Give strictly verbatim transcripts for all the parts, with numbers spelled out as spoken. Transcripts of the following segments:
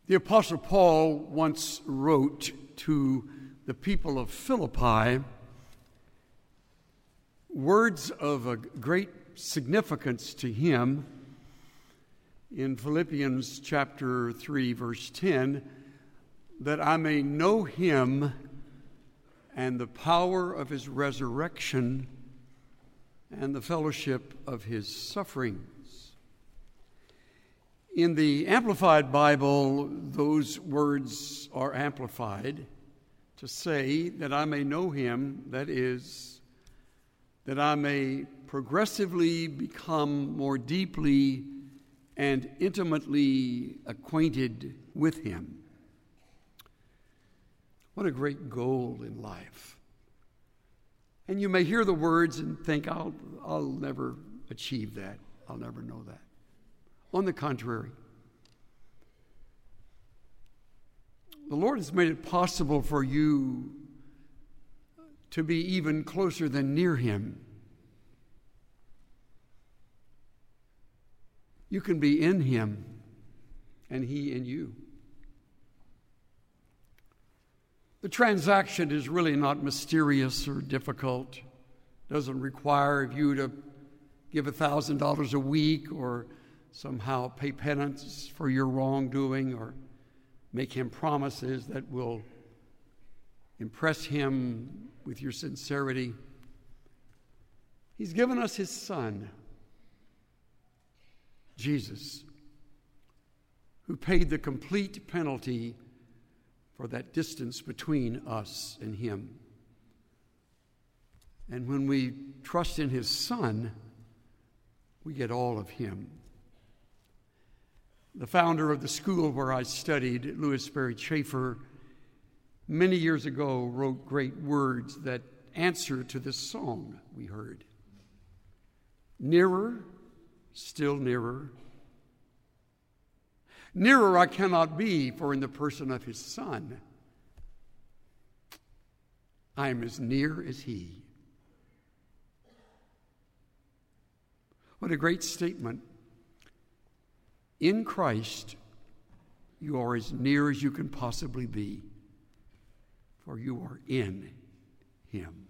The Apostle Paul once wrote to the people of Philippi words of a great significance to him in Philippians chapter three, verse ten, that I may know him and the power of his resurrection and the fellowship of his sufferings. In the Amplified Bible, those words are amplified to say that I may know him, that is, that I may progressively become more deeply and intimately acquainted with him. What a great goal in life. And you may hear the words and think, I'll, I'll never achieve that. I'll never know that. On the contrary, the Lord has made it possible for you to be even closer than near him. You can be in him and he in you. The transaction is really not mysterious or difficult. It doesn't require you to give one thousand dollars a week or somehow pay penance for your wrongdoing or make him promises that will impress him with your sincerity. He's given us his Son, Jesus, who paid the complete penalty for that distance between us and him. And when we trust in his Son, we get all of him. The founder of the school where I studied, Louis Sperry Chafer, many years ago wrote great words that answer to this song we heard. Nearer, still nearer. Nearer I cannot be, for in the person of his Son, I am as near as he. What a great statement. In Christ, you are as near as you can possibly be, for you are in him.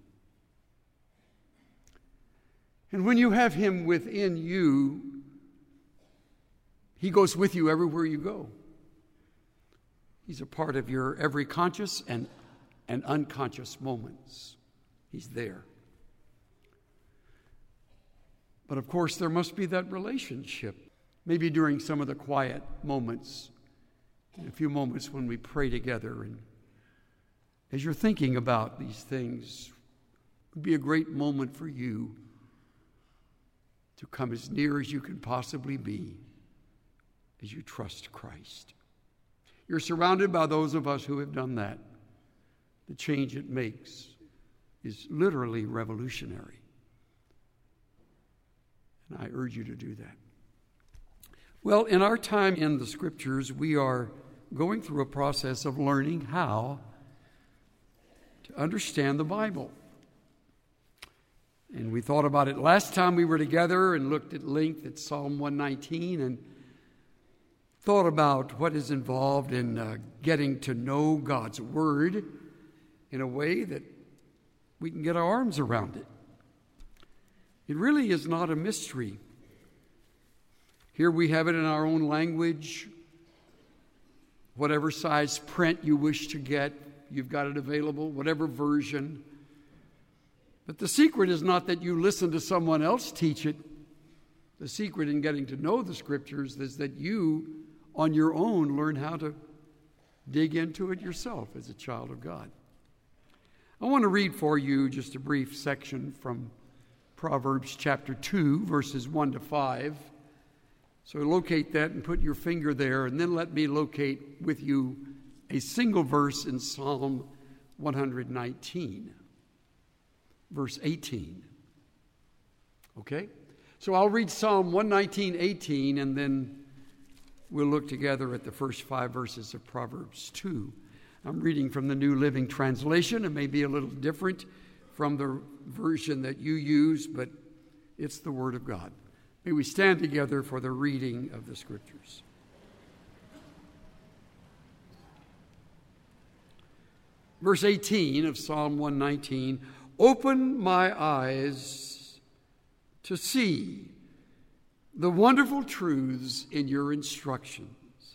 And when you have him within you, he goes with you everywhere you go. He's a part of your every conscious and, and unconscious moments. He's there. But of course, there must be that relationship. Maybe during some of the quiet moments, in a few moments when we pray together, and as you're thinking about these things, it would be a great moment for you to come as near as you can possibly be as you trust Christ. You're surrounded by those of us who have done that. The change it makes is literally revolutionary. And I urge you to do that. Well, in our time in the Scriptures, we are going through a process of learning how to understand the Bible. And we thought about it last time we were together and looked at length at Psalm one nineteen and thought about what is involved in uh, getting to know God's Word in a way that we can get our arms around it. It really is not a mystery. Here we have it in our own language. Whatever size print you wish to get, you've got it available, whatever version. But the secret is not that you listen to someone else teach it. The secret in getting to know the Scriptures is that you, on your own, learn how to dig into it yourself as a child of God. I want to read for you just a brief section from Proverbs chapter two, verses one to five. So locate that and put your finger there, and then let me locate with you a single verse in Psalm one nineteen, verse eighteen. Okay? So I'll read Psalm one nineteen, eighteen, and then we'll look together at the first five verses of Proverbs two. I'm reading from the New Living Translation. It may be a little different from the version that you use, but it's the Word of God. May we stand together for the reading of the Scriptures. Verse eighteen of Psalm one nineteen, open my eyes to see the wonderful truths in your instructions.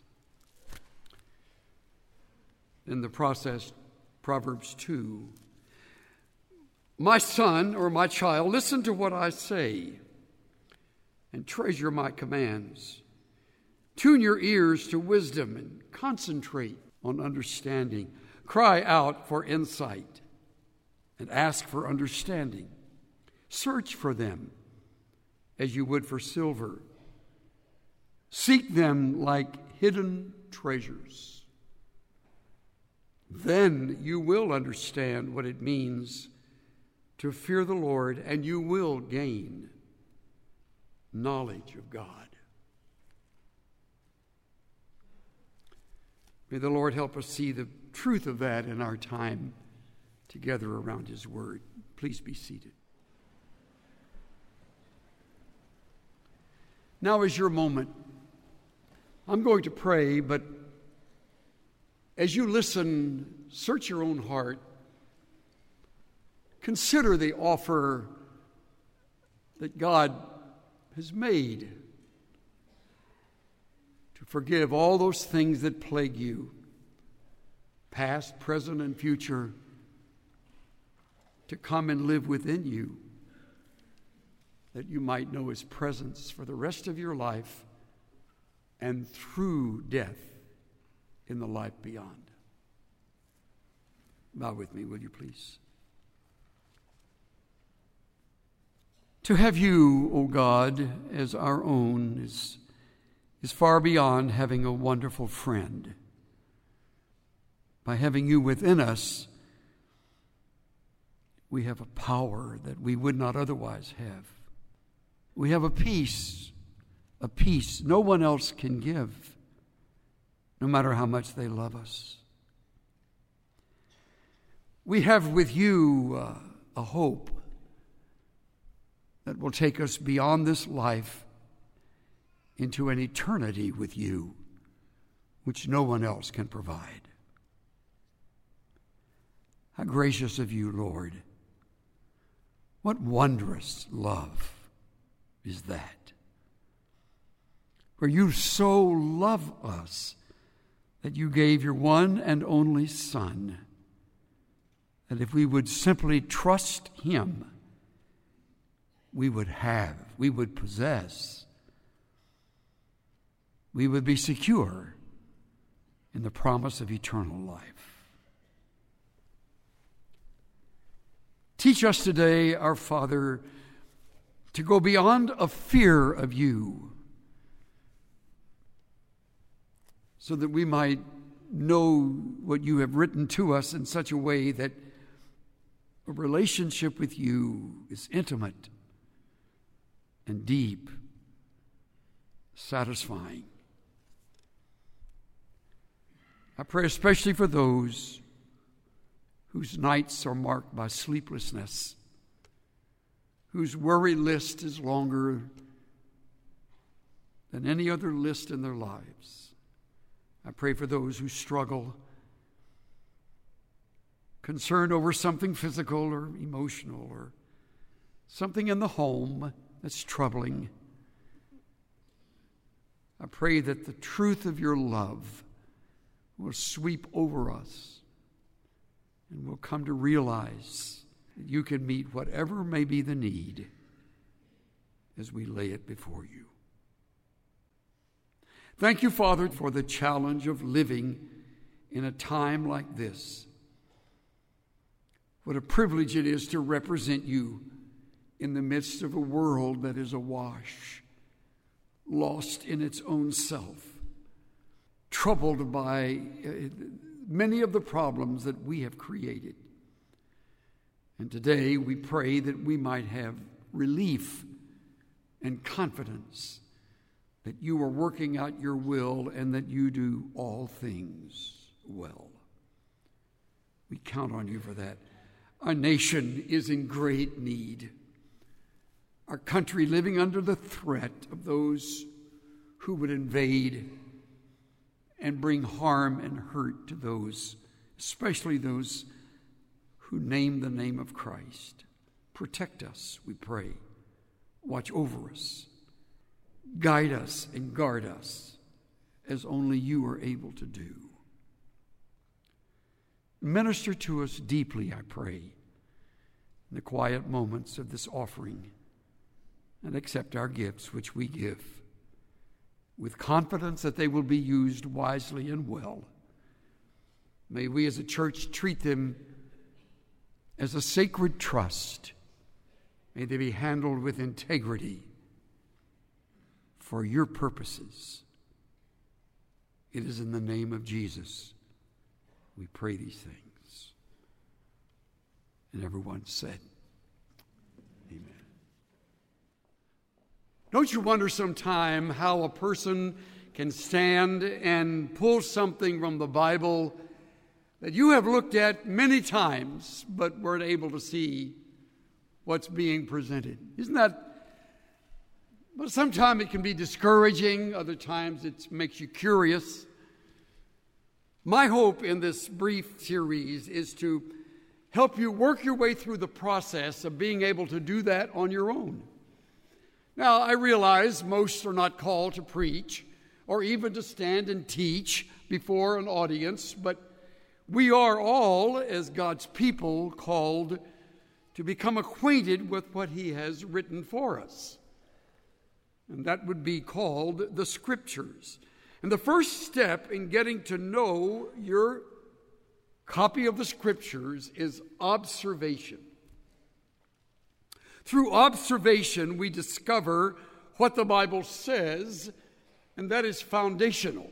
In the process, Proverbs two, my son or my child, listen to what I say and treasure my commands. Tune your ears to wisdom and concentrate on understanding. Cry out for insight and ask for understanding. Search for them as you would for silver. Seek them like hidden treasures. Then you will understand what it means to fear the Lord, and you will gain knowledge of God. May the Lord help us see the truth of that in our time together around His Word. Please be seated. Now is your moment. I'm going to pray, but as you listen, search your own heart. Consider the offer that God has made to forgive all those things that plague you, past, present, and future, to come and live within you, that you might know His presence for the rest of your life and through death in the life beyond. Bow with me, will you please? To have you, O God, as our own is, is far beyond having a wonderful friend. By having you within us, we have a power that we would not otherwise have. We have a peace, a peace no one else can give, no matter how much they love us. We have with you uh, a hope that will take us beyond this life into an eternity with you, which no one else can provide. How gracious of you, Lord. What wondrous love is that? For you so love us that you gave your one and only Son, that if we would simply trust Him, we would have, we would possess, we would be secure in the promise of eternal life. Teach us today, our Father, to go beyond a fear of you, so that we might know what you have written to us in such a way that a relationship with you is intimate and deep, satisfying. I pray especially for those whose nights are marked by sleeplessness, whose worry list is longer than any other list in their lives. I pray for those who struggle, concerned over something physical or emotional or something in the home that's troubling. I pray that the truth of your love will sweep over us and we'll come to realize that you can meet whatever may be the need as we lay it before you. Thank you, Father, for the challenge of living in a time like this. What a privilege it is to represent you in the midst of a world that is awash, lost in its own self, troubled by many of the problems that we have created. And today we pray that we might have relief and confidence that you are working out your will and that you do all things well. We count on you for that. Our nation is in great need. Our country living under the threat of those who would invade and bring harm and hurt to those especially those who name the name of Christ. Protect us, we pray. Watch over us. Guide us and guard us as only you are able to do. Minister to us deeply, I pray, in the quiet moments of this offering, and accept our gifts which we give with confidence that they will be used wisely and well. May we as a church treat them as a sacred trust. May they be handled with integrity for your purposes. It is in the name of Jesus we pray these things. And everyone said, amen. Don't you wonder sometime how a person can stand and pull something from the Bible that you have looked at many times but weren't able to see what's being presented? Isn't that, well, sometimes it can be discouraging, other times it makes you curious. My hope in this brief series is to help you work your way through the process of being able to do that on your own. Now, I realize most are not called to preach or even to stand and teach before an audience, but we are all, as God's people, called to become acquainted with what He has written for us. And that would be called the Scriptures. And the first step in getting to know your copy of the Scriptures is observation. Through observation, we discover what the Bible says, and that is foundational.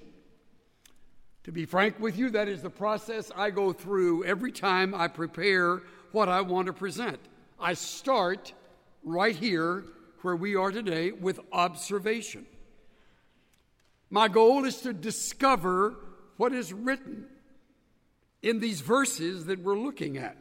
To be frank with you, that is the process I go through every time I prepare what I want to present. I start right here where we are today with observation. My goal is to discover what is written in these verses that we're looking at.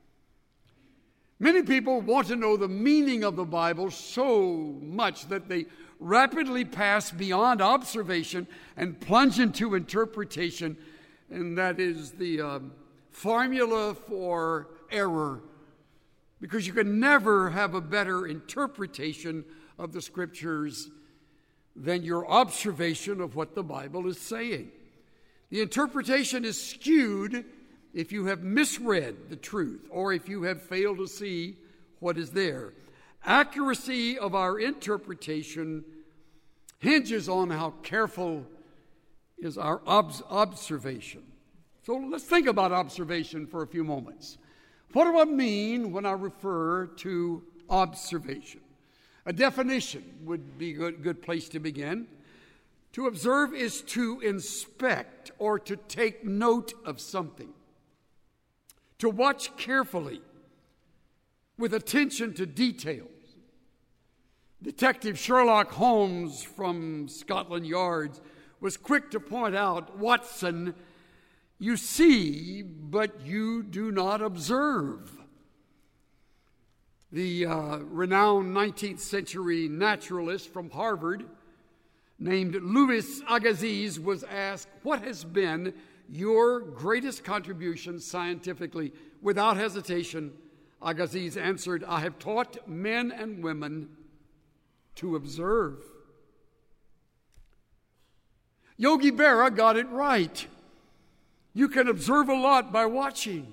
Many people want to know the meaning of the Bible so much that they rapidly pass beyond observation and plunge into interpretation, and that is the um, formula for error, because you can never have a better interpretation of the Scriptures than your observation of what the Bible is saying. The interpretation is skewed if you have misread the truth or if you have failed to see what is there. Accuracy of our interpretation hinges on how careful is our ob- observation. So let's think about observation for a few moments. What do I mean when I refer to observation? A definition would be a good, good place to begin. To observe is to inspect or to take note of something. To watch carefully with attention to details. Detective Sherlock Holmes from Scotland Yard was quick to point out, Watson, you see, but you do not observe. The uh, renowned nineteenth century naturalist from Harvard named Louis Agassiz was asked, what has been your greatest contribution scientifically? Without hesitation, Agassiz answered, I have taught men and women to observe. Yogi Berra got it right. You can observe a lot by watching.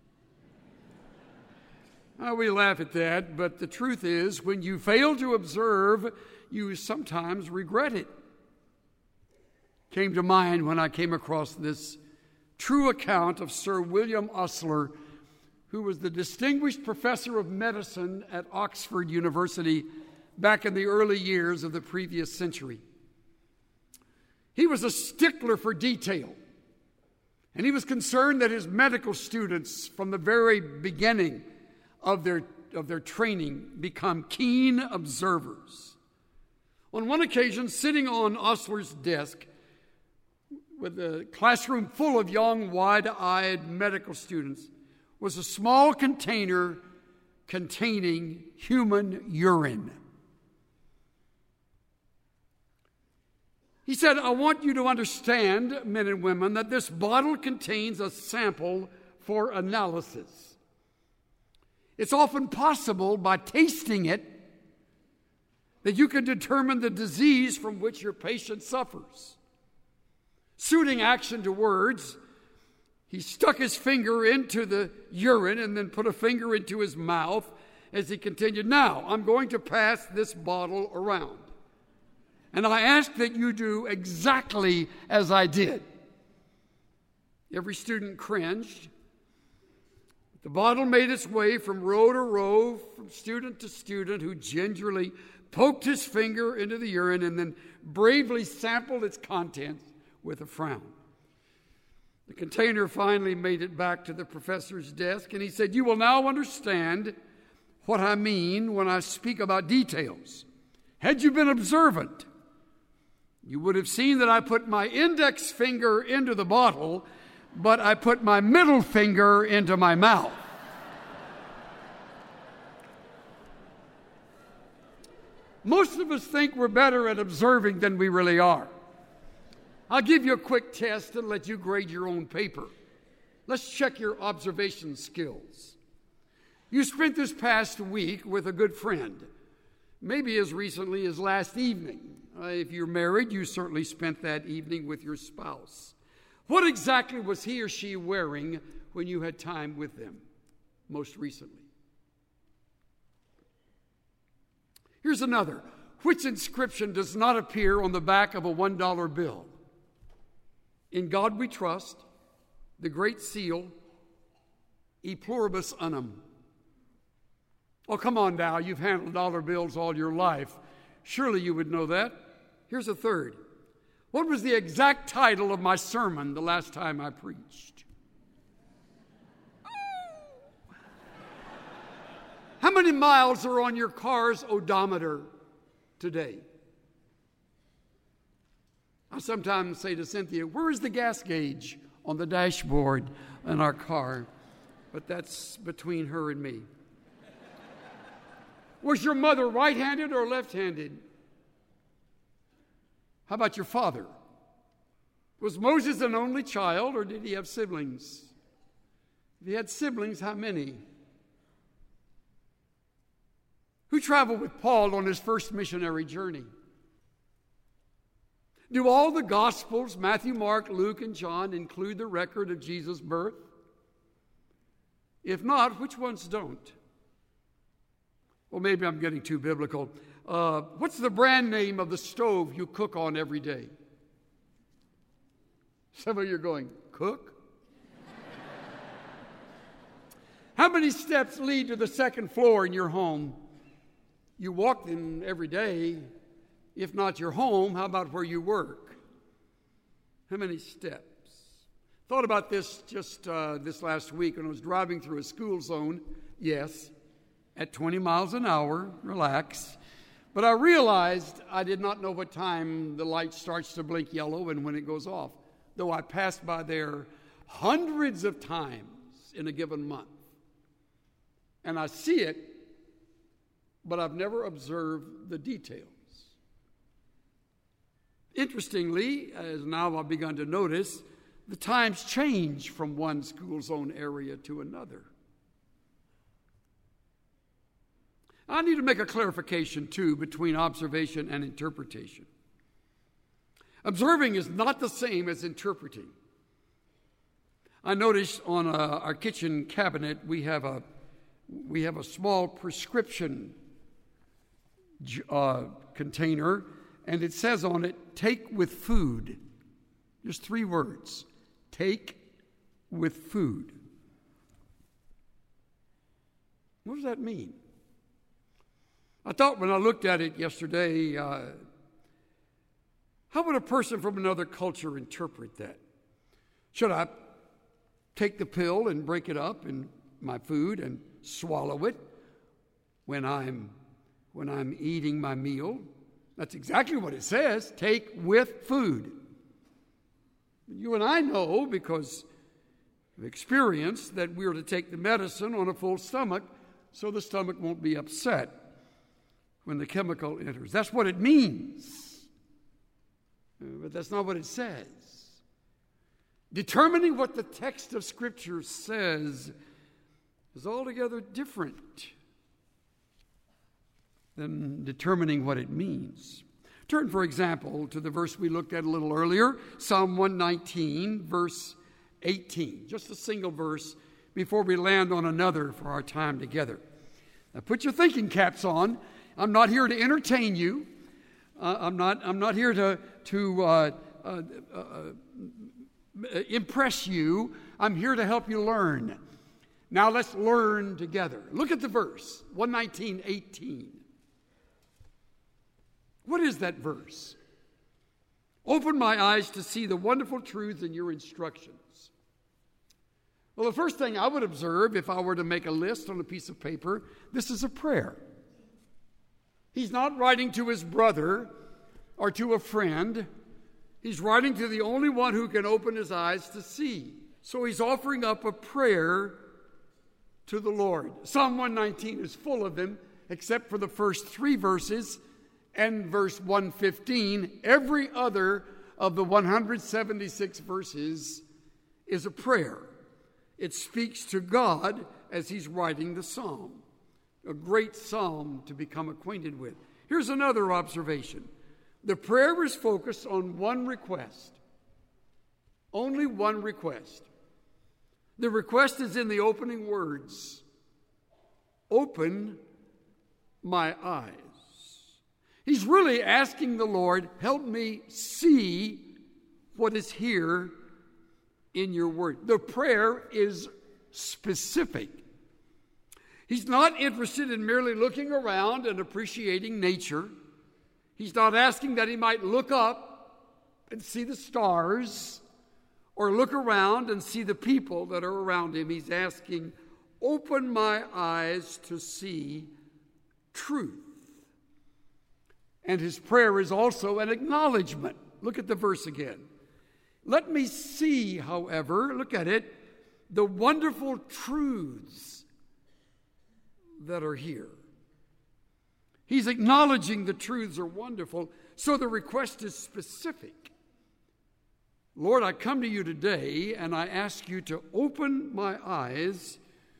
Now, we laugh at that, but the truth is, when you fail to observe, you sometimes regret it. Came to mind when I came across this true account of Sir William Osler, who was the distinguished professor of medicine at Oxford University back in the early years of the previous century. He was a stickler for detail, and he was concerned that his medical students, from the very beginning of their, of their training, become keen observers. On one occasion, sitting on Osler's desk with a classroom full of young, wide-eyed medical students was a small container containing human urine. He said, I want you to understand, men and women, that this bottle contains a sample for analysis. It's often possible by tasting it that you can determine the disease from which your patient suffers. Suiting action to words, he stuck his finger into the urine and then put a finger into his mouth as he continued, now, I'm going to pass this bottle around. And I ask that you do exactly as I did. Every student cringed. The bottle made its way from row to row, from student to student, who gingerly poked his finger into the urine and then bravely sampled its contents with a frown. The container finally made it back to the professor's desk, and he said, you will now understand what I mean when I speak about details. Had you been observant, you would have seen that I put my index finger into the bottle, but I put my middle finger into my mouth. Most of us think we're better at observing than we really are. I'll give you a quick test and let you grade your own paper. Let's check your observation skills. You spent this past week with a good friend, maybe as recently as last evening. Uh, if you're married, you certainly spent that evening with your spouse. What exactly was he or she wearing when you had time with them most recently? Here's another. Which inscription does not appear on the back of a one dollar bill? In God we trust, the Great Seal, E pluribus unum. Oh, come on now, you've handled dollar bills all your life. Surely you would know that. Here's a third. What was the exact title of my sermon the last time I preached? How many miles are on your car's odometer today? I sometimes say to Cynthia, where is the gas gauge on the dashboard in our car? But that's between her and me. Was your mother right-handed or left-handed? How about your father? Was Moses an only child, or did he have siblings? If he had siblings, how many? Who traveled with Paul on his first missionary journey? Do all the Gospels, Matthew, Mark, Luke, and John, include the record of Jesus' birth? If not, which ones don't? Well, maybe I'm getting too biblical. Uh, what's the brand name of the stove you cook on every day? Some of you are going, cook? How many steps lead to the second floor in your home? You walk them every day. If not your home, how about where you work? How many steps? Thought about this just uh, this last week when I was driving through a school zone. Yes, at twenty miles an hour, relax. But I realized I did not know what time the light starts to blink yellow and when it goes off, though I passed by there hundreds of times in a given month. And I see it, but I've never observed the details. Interestingly, as now I've begun to notice, the times change from one school zone area to another. I need to make a clarification, too, between observation and interpretation. Observing is not the same as interpreting. I noticed on uh, our kitchen cabinet we have a we have a small prescription uh, container, and it says on it, "Take with food." Just three words: "Take with food." What does that mean? I thought when I looked at it yesterday, uh, how would a person from another culture interpret that? Should I take the pill and break it up in my food and swallow it when I'm when I'm eating my meal? That's exactly what it says, take with food. You and I know, because of experience, that we're to take the medicine on a full stomach so the stomach won't be upset when the chemical enters. That's what it means. But that's not what it says. Determining what the text of Scripture says is altogether different than determining what it means. Turn, for example, to the verse we looked at a little earlier, Psalm one nineteen, verse eighteen. Just a single verse before we land on another for our time together. Now put your thinking caps on. I'm not here to entertain you. Uh, I'm not I'm not here to, to uh, uh, uh, impress you. I'm here to help you learn. Now let's learn together. Look at the verse, one nineteen, eighteen. What is that verse? Open my eyes to see the wonderful truths in your instructions. Well, the first thing I would observe if I were to make a list on a piece of paper, this is a prayer. He's not writing to his brother or to a friend. He's writing to the only one who can open his eyes to see. So he's offering up a prayer to the Lord. Psalm one nineteen is full of them, except for the first three verses and verse one fifteen. Every other of the one hundred seventy-six verses is a prayer. It speaks to God as he's writing the psalm. A great psalm to become acquainted with. Here's another observation. The prayer is focused on one request. Only one request. The request is in the opening words. Open my eyes. He's really asking the Lord, help me see what is here in your word. The prayer is specific. He's not interested in merely looking around and appreciating nature. He's not asking that he might look up and see the stars or look around and see the people that are around him. He's asking, open my eyes to see truth. And his prayer is also an acknowledgement. Look at the verse again. Let me see, however, look at it, the wonderful truths that are here. He's acknowledging the truths are wonderful, so the request is specific. Lord, I come to you today and I ask you to open my eyes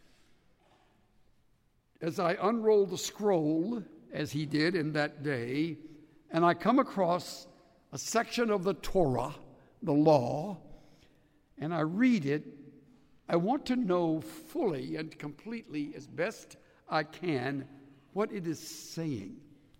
as I unroll the scroll, as he did in that day, and I come across a section of the Torah, the law, and I read it. I want to know fully and completely, as best I can, what it is saying.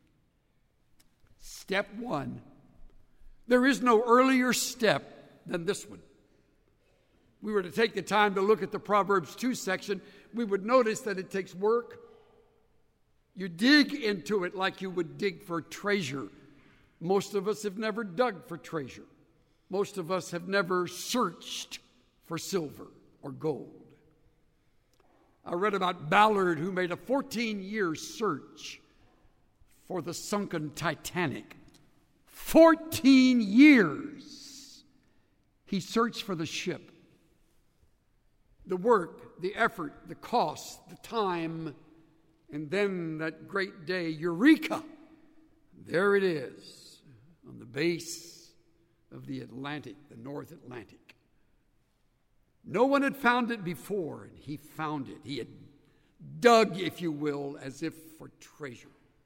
Step one. There is no earlier step than this one. We were to take the time to look at the Proverbs two section, we would notice that it takes work. You dig into it like you would dig for treasure. Most of us have never dug for treasure. Most of us have never searched for silver or gold. I read about Ballard, who made a fourteen-year search for the sunken Titanic. fourteen years he searched for the ship. The work, the effort, the cost, the time, and then that great day, Eureka! There it is, on the base of the Atlantic, the North Atlantic. No one had found it before, and he found it. He had dug, if you will, as if for treasure.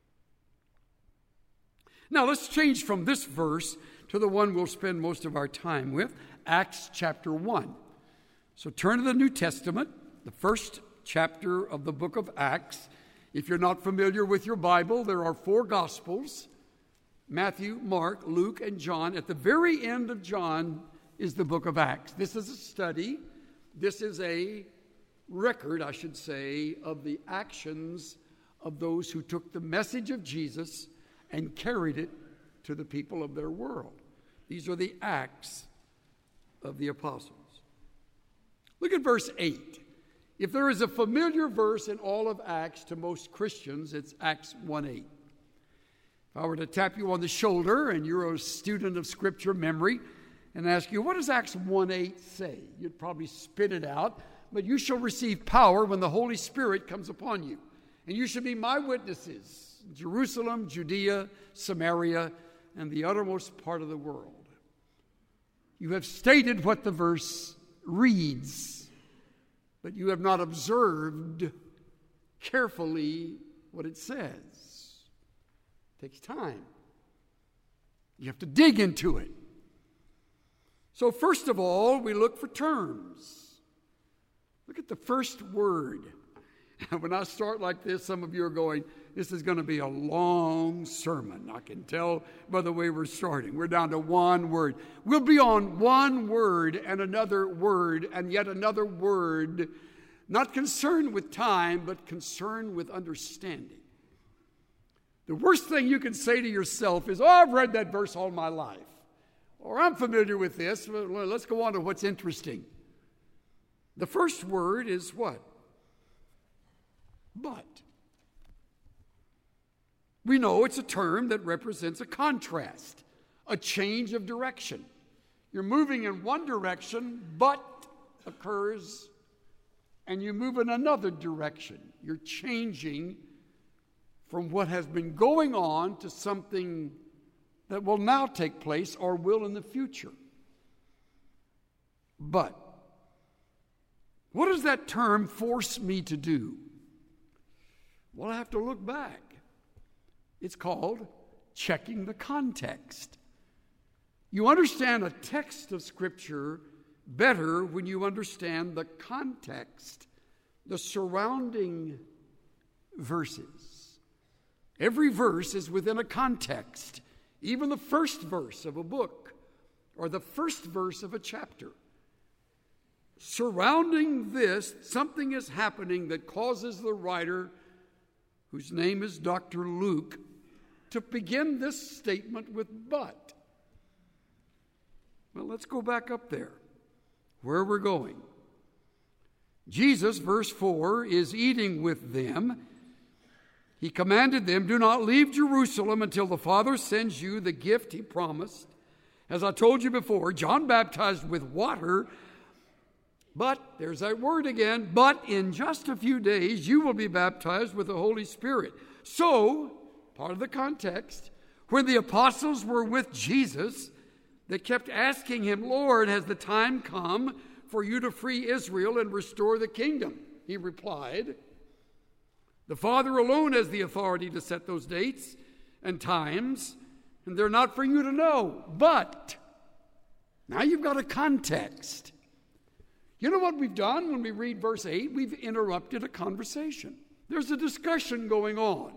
Now let's change from this verse to the one we'll spend most of our time with, Acts chapter one. So turn to the New Testament, the first chapter of the book of Acts. If you're not familiar with your Bible, there are four Gospels, Matthew, Mark, Luke, and John. At the very end of John is the book of Acts. This is a study. This is a record, I should say, of the actions of those who took the message of Jesus and carried it to the people of their world. These are the acts of the apostles. Look at verse eight. If there is a familiar verse in all of Acts to most Christians, it's Acts one eight. If I were to tap you on the shoulder and you're a student of Scripture memory and ask you, what does Acts one eight say? You'd probably spit it out. But you shall receive power when the Holy Spirit comes upon you. And you shall be my witnesses in Jerusalem, Judea, Samaria, and the uttermost part of the world. You have stated what the verse reads, but you have not observed carefully what it says. It takes time. You have to dig into it. So first of all, we look for terms. Look at the first word. When I start like this, some of you are going, this is going to be a long sermon. I can tell by the way we're starting. We're down to one word. We'll be on one word and another word and yet another word, not concerned with time, but concerned with understanding. The worst thing you can say to yourself is, oh, I've read that verse all my life. Or I'm familiar with this. Let's go on to what's interesting. The first word is what? But. We know it's a term that represents a contrast, a change of direction. You're moving in one direction, but occurs, and you move in another direction. You're changing from what has been going on to something that will now take place or will in the future. But what does that term force me to do? Well, I have to look back. It's called checking the context. You understand a text of Scripture better when you understand the context, the surrounding verses. Every verse is within a context, even the first verse of a book or the first verse of a chapter. Surrounding this, something is happening that causes the writer, whose name is Doctor Luke, to begin this statement with but. Well, let's go back up there, where we're going. Jesus, verse four, is eating with them. He commanded them, do not leave Jerusalem until the Father sends you the gift he promised. As I told you before, John baptized with water, but, there's that word again, but in just a few days you will be baptized with the Holy Spirit. So, part of the context, when the apostles were with Jesus, they kept asking him, Lord, has the time come for you to free Israel and restore the kingdom? He replied, the Father alone has the authority to set those dates and times, and they're not for you to know. But, now you've got a context. You know what we've done when we read verse eight? We've interrupted a conversation. There's a discussion going on.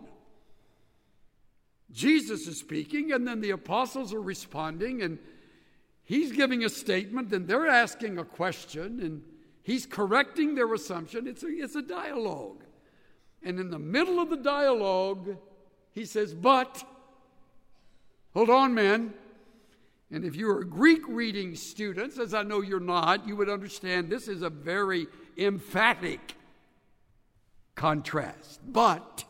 Jesus is speaking, and then the apostles are responding, and he's giving a statement, and they're asking a question, and he's correcting their assumption. It's a, it's a dialogue. And in the middle of the dialogue, he says, but, hold on, man. And if you are Greek reading students, as I know you're not, you would understand this is a very emphatic contrast. But,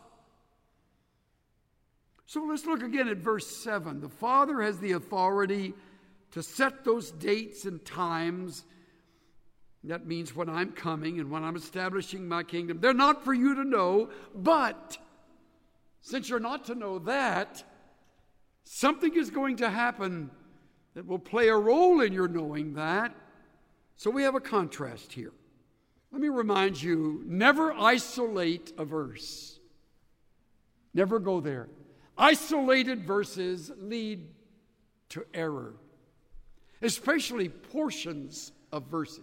so let's look again at verse seven. The Father has the authority to set those dates and times. That means when I'm coming and when I'm establishing my kingdom. They're not for you to know, but since you're not to know that, something is going to happen that will play a role in your knowing that. So we have a contrast here. Let me remind you, never isolate a verse. Never go there. Isolated verses lead to error, especially portions of verses.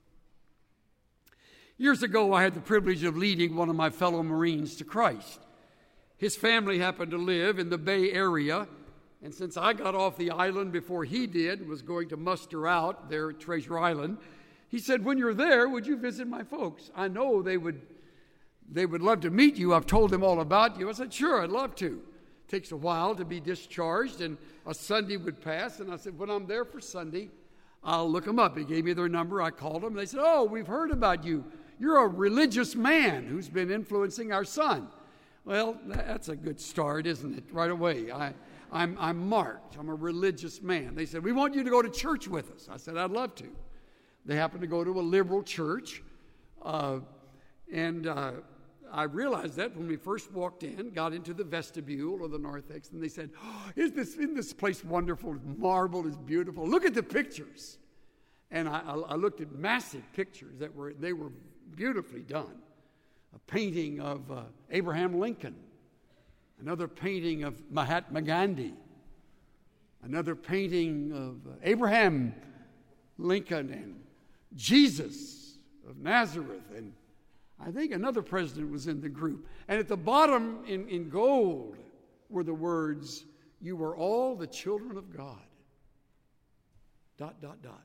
Years ago, I had the privilege of leading one of my fellow Marines to Christ. His family happened to live in the Bay Area, and since I got off the island before he did and was going to muster out there at Treasure Island, he said, when you're there, would you visit my folks? I know they would, they would love to meet you. I've told them all about you. I said, sure, I'd love to. It takes a while to be discharged, and a Sunday would pass, and I said, when I'm there for Sunday, I'll look them up. He gave me their number. I called them. They said, oh, we've heard about you. You're a religious man who's been influencing our son. Well, that's a good start, isn't it? Right away. I, I'm, I'm marked. I'm a religious man. They said, we want you to go to church with us. I said, I'd love to. They happened to go to a liberal church. Uh, and uh, I realized that when we first walked in, got into the vestibule of the narthex, and they said, oh, isn't this, isn't this place wonderful? Marble is beautiful. Look at the pictures. And I, I looked at massive pictures that were, they were beautifully done. A painting of uh, Abraham Lincoln. Another painting of Mahatma Gandhi. Another painting of uh, Abraham Lincoln and Jesus of Nazareth. And I think another president was in the group. And at the bottom in, in gold were the words, you are all the children of God. Dot, dot, dot.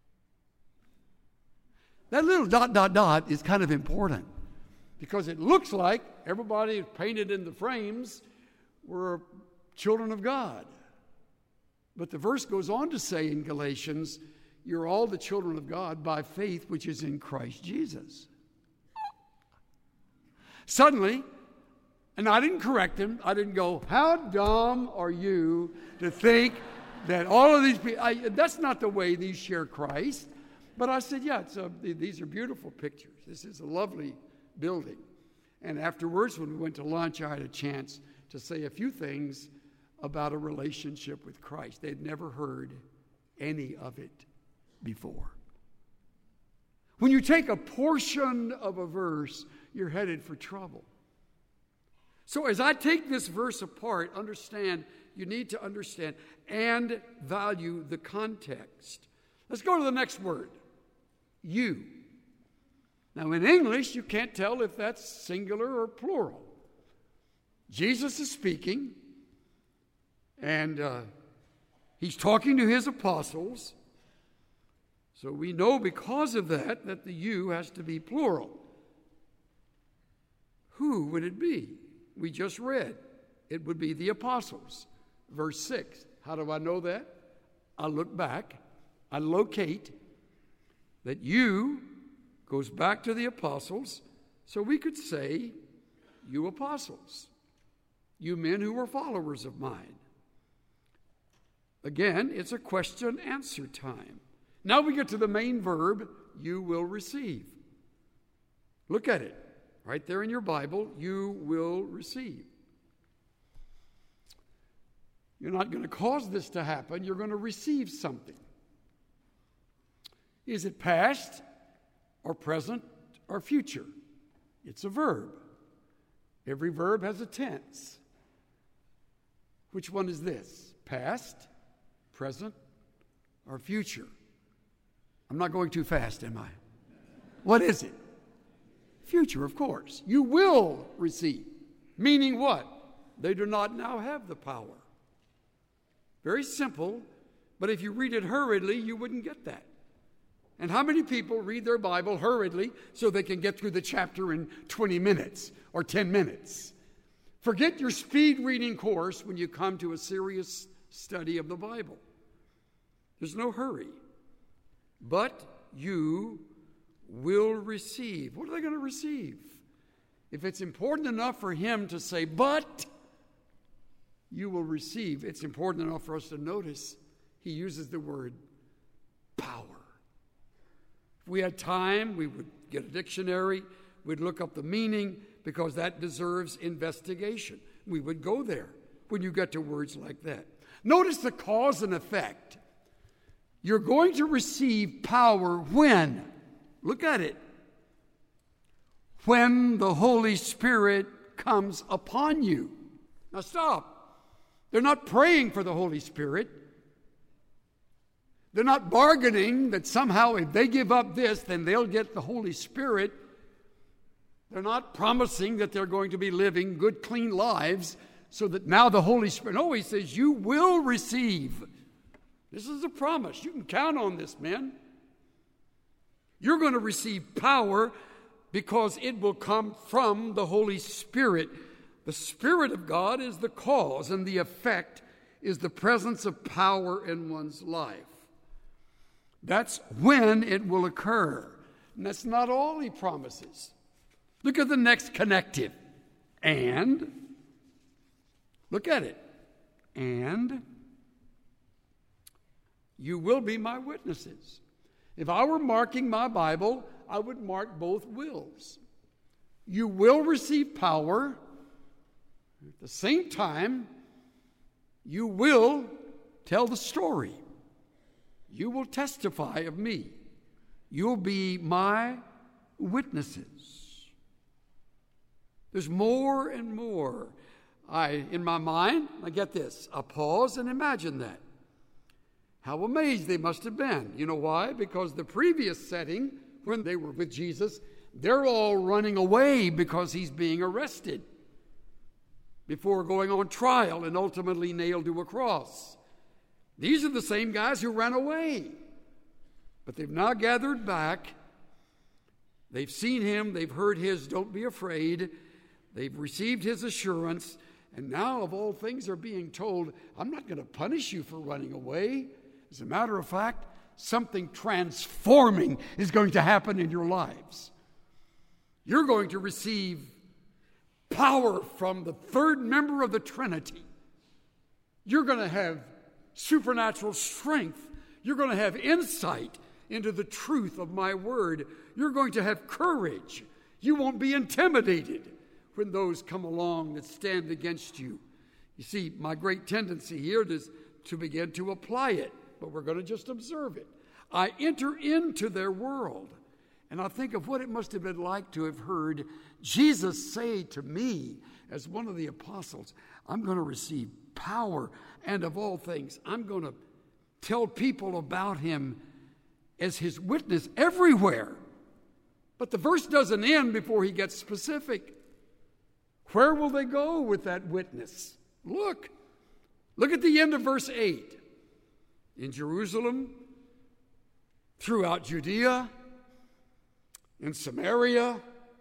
That little dot, dot, dot is kind of important because it looks like everybody painted in the frames were children of God. But the verse goes on to say in Galatians, you're all the children of God by faith which is in Christ Jesus. Suddenly, and I didn't correct him, I didn't go, how dumb are you to think that all of these people, I, that's not the way these share Christ. But I said, yeah, it's a, these are beautiful pictures. This is a lovely building. And afterwards, when we went to lunch, I had a chance to say a few things about a relationship with Christ. They'd never heard any of it before. When you take a portion of a verse, you're headed for trouble. So as I take this verse apart, understand, you need to understand and value the context. Let's go to the next word. You. Now in English, you can't tell if that's singular or plural. Jesus is speaking, and uh, he's talking to his apostles. So we know because of that, that the you has to be plural. Who would it be? We just read. It would be the apostles. Verse six. How do I know that? I look back. I locate that you goes back to the apostles. So we could say, you apostles. You men who were followers of mine. Again, it's a question answer time. Now we get to the main verb, you will receive. Look at it. Right there in your Bible, you will receive. You're not going to cause this to happen. You're going to receive something. Is it past or present or future? It's a verb. Every verb has a tense. Which one is this? Past, present, or future? I'm not going too fast, am I? What is it? Future, of course. You will receive. Meaning what? They do not now have the power. Very simple, but if you read it hurriedly, you wouldn't get that. And how many people read their Bible hurriedly so they can get through the chapter in twenty minutes or ten minutes? Forget your speed reading course when you come to a serious study of the Bible. There's no hurry. But you will receive. What are they going to receive? If it's important enough for him to say, but you will receive, it's important enough for us to notice he uses the word power. If we had time, we would get a dictionary, we'd look up the meaning, because that deserves investigation. We would go there when you get to words like that. Notice the cause and effect. You're going to receive power when? Look at it. When the Holy Spirit comes upon you. Now stop. They're not praying for the Holy Spirit. They're not bargaining that somehow if they give up this, then they'll get the Holy Spirit. They're not promising that they're going to be living good, clean lives so that now the Holy Spirit. No, he says, you will receive. This is a promise. You can count on this, men. You're going to receive power because it will come from the Holy Spirit. The Spirit of God is the cause, and the effect is the presence of power in one's life. That's when it will occur. And that's not all he promises. Look at the next connective. And, look at it. And you will be my witnesses. If I were marking my Bible, I would mark both wills. You will receive power. At the same time, you will tell the story. You will testify of me. You'll be my witnesses. There's more and more. I, in my mind, I get this. I pause and imagine that. How amazed they must have been. You know why? Because the previous setting, when they were with Jesus, they're all running away because he's being arrested before going on trial and ultimately nailed to a cross. These are the same guys who ran away. But they've now gathered back. They've seen him. They've heard his "don't be afraid." They've received his assurance. And now, of all things, are being told, I'm not going to punish you for running away. As a matter of fact, something transforming is going to happen in your lives. You're going to receive power from the third member of the Trinity. You're going to have supernatural strength. You're going to have insight into the truth of my word. You're going to have courage. You won't be intimidated when those come along that stand against you. You see, my great tendency here is to begin to apply it, but we're going to just observe it. I enter into their world, and I think of what it must have been like to have heard Jesus say to me as one of the apostles, I'm going to receive power, and of all things, I'm going to tell people about him as his witness everywhere. But the verse doesn't end before he gets specific. Where will they go with that witness? Look. Look at the end of verse eight. In Jerusalem, throughout Judea, in Samaria,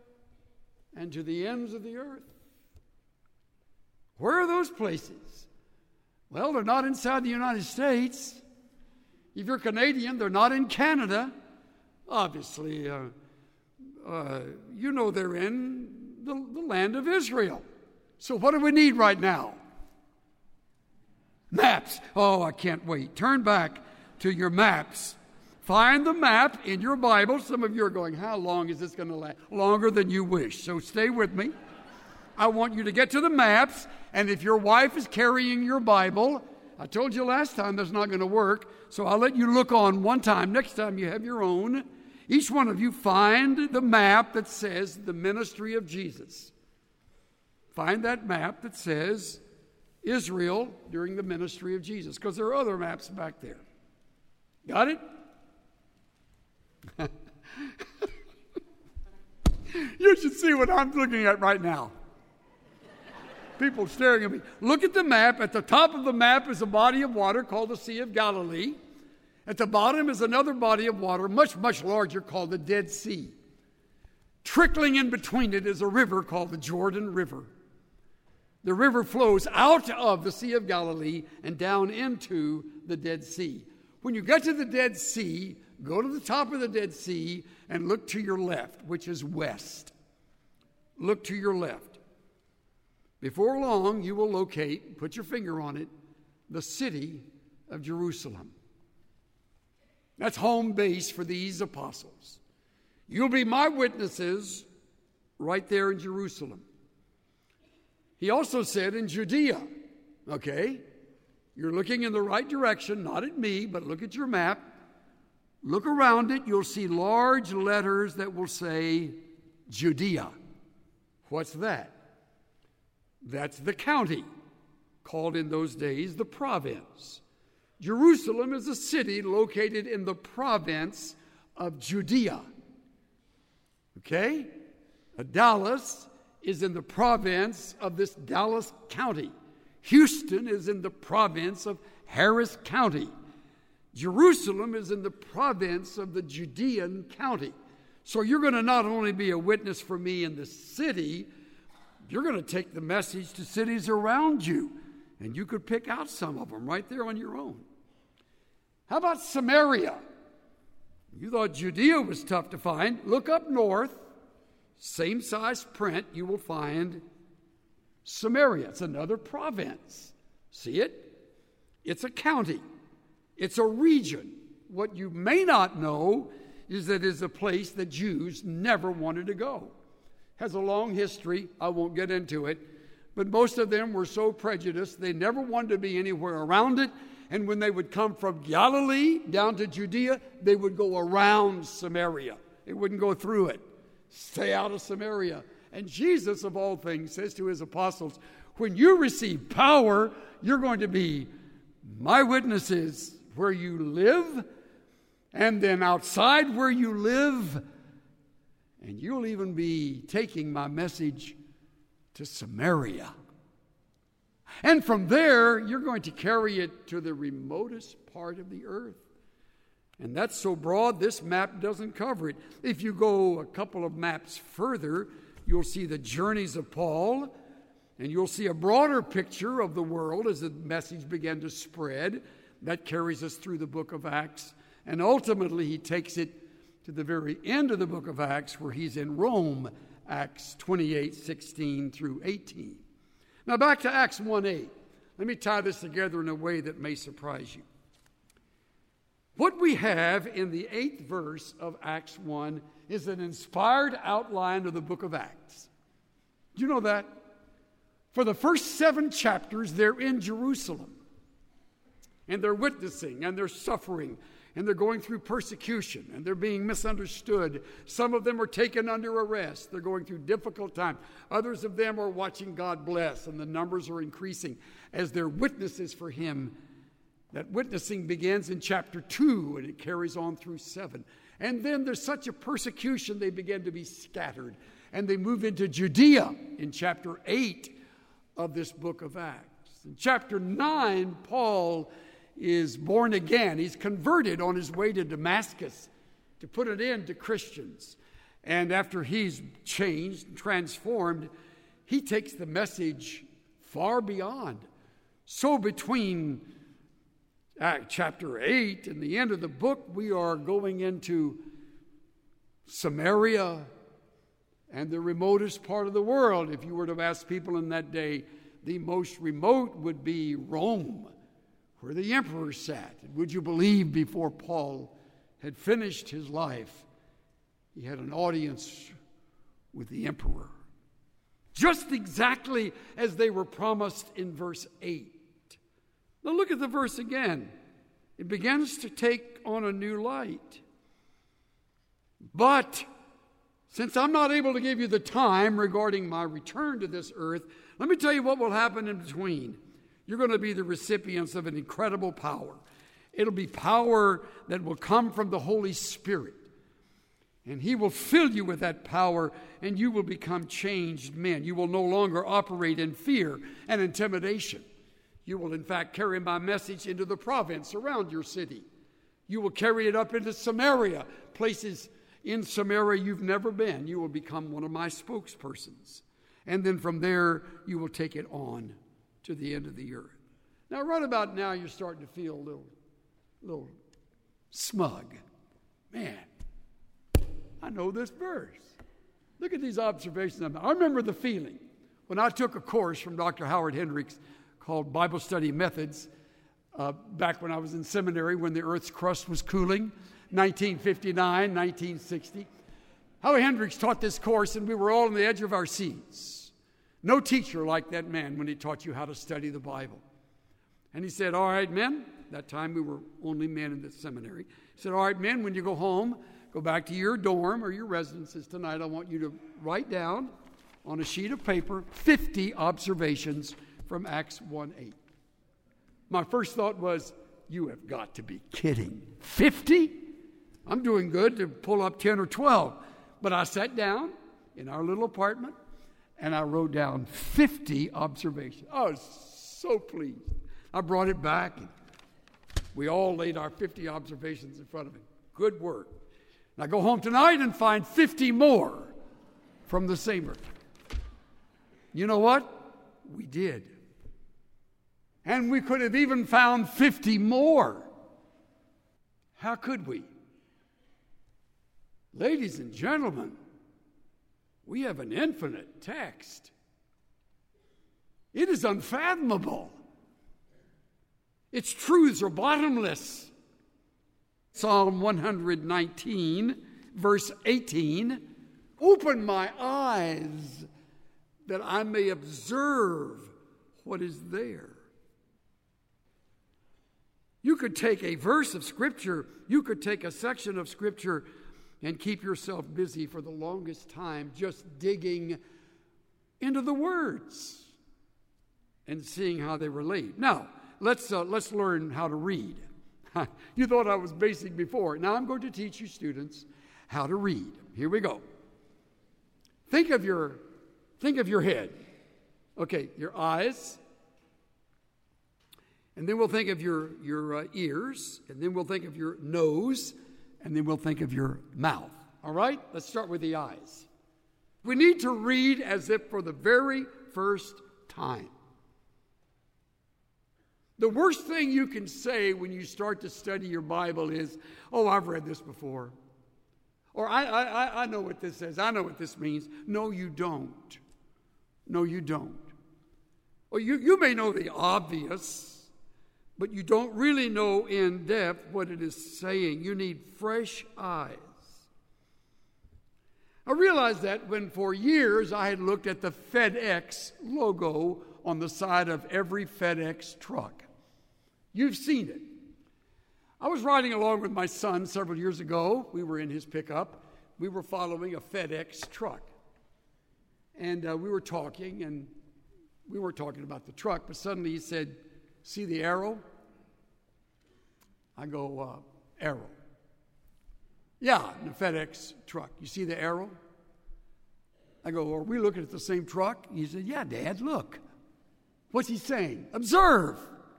and to the ends of the earth. Where are those places? Well, they're not inside the United States. If you're Canadian, they're not in Canada. Obviously, uh, uh, you know they're in the, the land of Israel. So what do we need right now? Maps. Oh, I can't wait. Turn back to your maps. Find the map in your Bible. Some of you are going, how long is this going to last? Longer than you wish. So stay with me. I want you to get to the maps. And if your wife is carrying your Bible, I told you last time that's not going to work. So I'll let you look on one time. Next time you have your own. Each one of you find the map that says the ministry of Jesus. Find that map that says Israel during the ministry of Jesus. Because there are other maps back there. Got it? You should see what I'm looking at right now. People staring at me. Look at the map. At the top of the map is a body of water called the Sea of Galilee. At the bottom is another body of water, much, much larger, called the Dead Sea. Trickling in between it is a river called the Jordan River. The river flows out of the Sea of Galilee and down into the Dead Sea. When you get to the Dead Sea, go to the top of the Dead Sea and look to your left, which is west. Look to your left. Before long, you will locate, put your finger on it, the city of Jerusalem. That's home base for these apostles. You'll be my witnesses right there in Jerusalem. He also said in Judea, okay, you're looking in the right direction, not at me, but look at your map. Look around it, you'll see large letters that will say Judea. What's that? That's the county, called in those days the province. Jerusalem is a city located in the province of Judea. Okay? Dallas is in the province of this Dallas County. Houston is in the province of Harris County. Jerusalem is in the province of the Judean county. So you're going to not only be a witness for me in the city, you're going to take the message to cities around you. And you could pick out some of them right there on your own. How about Samaria? You thought Judea was tough to find. Look up north. Same size print, you will find Samaria. It's another province. See it? It's a county. It's a region. What you may not know is that it's a place that Jews never wanted to go. has a long history. I won't get into it. But most of them were so prejudiced, they never wanted to be anywhere around it. And when they would come from Galilee down to Judea, they would go around Samaria. They wouldn't go through it. Stay out of Samaria. And Jesus, of all things, says to his apostles, when you receive power, you're going to be my witnesses where you live, and then outside where you live, and you'll even be taking my message to Samaria. And from there, you're going to carry it to the remotest part of the earth. And that's so broad, this map doesn't cover it. If you go a couple of maps further, you'll see the journeys of Paul, and you'll see a broader picture of the world as the message began to spread. That carries us through the book of Acts. And ultimately, he takes it to the very end of the book of Acts, where he's in Rome, Acts twenty-eight, sixteen through eighteen. Now back to Acts one eight. Let me tie this together in a way that may surprise you. What we have in the eighth verse of Acts one is an inspired outline of the book of Acts. Do you know that? For the first seven chapters, they're in Jerusalem. And they're witnessing, and they're suffering, and they're going through persecution, and they're being misunderstood. Some of them are taken under arrest. They're going through difficult times. Others of them are watching God bless, and the numbers are increasing as they're witnesses for him. That witnessing begins in chapter two, and it carries on through seven. And then there's such a persecution, they begin to be scattered. And they move into Judea in chapter eight of this book of Acts. In chapter nine, Paul is born again. He's converted on his way to Damascus to put an end to Christians. And after he's changed, transformed, he takes the message far beyond. So between chapter eight and the end of the book, we are going into Samaria and the remotest part of the world. If you were to ask people in that day, the most remote would be Rome, where the emperor sat. And would you believe, before Paul had finished his life, he had an audience with the emperor, just exactly as they were promised in verse eight. Now look at the verse again. It begins to take on a new light. But since I'm not able to give you the time regarding my return to this earth, let me tell you what will happen in between. You're going to be the recipients of an incredible power. It'll be power that will come from the Holy Spirit. And he will fill you with that power, and you will become changed men. You will no longer operate in fear and intimidation. You will, in fact, carry my message into the province around your city. You will carry it up into Samaria, places in Samaria you've never been. You will become one of my spokespersons. And then from there, you will take it on to the end of the earth. Now, right about now, you're starting to feel a little, little smug. Man, I know this verse. Look at these observations. I remember the feeling when I took a course from Doctor Howard Hendricks called Bible Study Methods, uh, back when I was in seminary, when the earth's crust was cooling, nineteen fifty-nine, nineteen sixty. Howard Hendricks taught this course, and we were all on the edge of our seats. No teacher like that man when he taught you how to study the Bible. And he said, all right, men, that time we were only men in the seminary. He said, all right, men, when you go home, go back to your dorm or your residences tonight. I want you to write down on a sheet of paper fifty observations from Acts one eight. My first thought was, you have got to be kidding. fifty? I'm doing good to pull up ten or twelve. But I sat down in our little apartment and I wrote down fifty observations. I was so pleased. I brought it back and we all laid our fifty observations in front of him. Good work. And I go home tonight and find fifty more from the same earth. You know what? We did. And we could have even found fifty more. How could we? Ladies and gentlemen, we have an infinite text. It is unfathomable. Its truths are bottomless. Psalm one nineteen, verse eighteen, Open my eyes that I may observe what is there. You could take a verse of Scripture, you could take a section of Scripture and keep yourself busy for the longest time just digging into the words and seeing how they relate. Now, let's uh, let's learn how to read. You thought I was basic before. Now I'm going to teach you students how to read. Here we go. Think of your think of your head. Okay, your eyes. And then we'll think of your, your uh, ears, and then we'll think of your nose, and then we'll think of your mouth. All right? Let's start with the eyes. We need to read as if for the very first time. The worst thing you can say when you start to study your Bible is, oh, I've read this before. Or I, I, I know what this says. I know what this means. No, you don't. No, you don't. Or you, you may know the obvious, but you don't really know in depth what it is saying. You need fresh eyes. I realized that when for years I had looked at the FedEx logo on the side of every FedEx truck. You've seen it. I was riding along with my son several years ago. We were in his pickup. We were following a FedEx truck. And uh, we were talking, and we were talking about the truck, but suddenly he said, see the arrow? I go, uh, arrow. Yeah, in the FedEx truck. You see the arrow? I go, are we looking at the same truck? He said, yeah, Dad, look. What's he saying? Observe.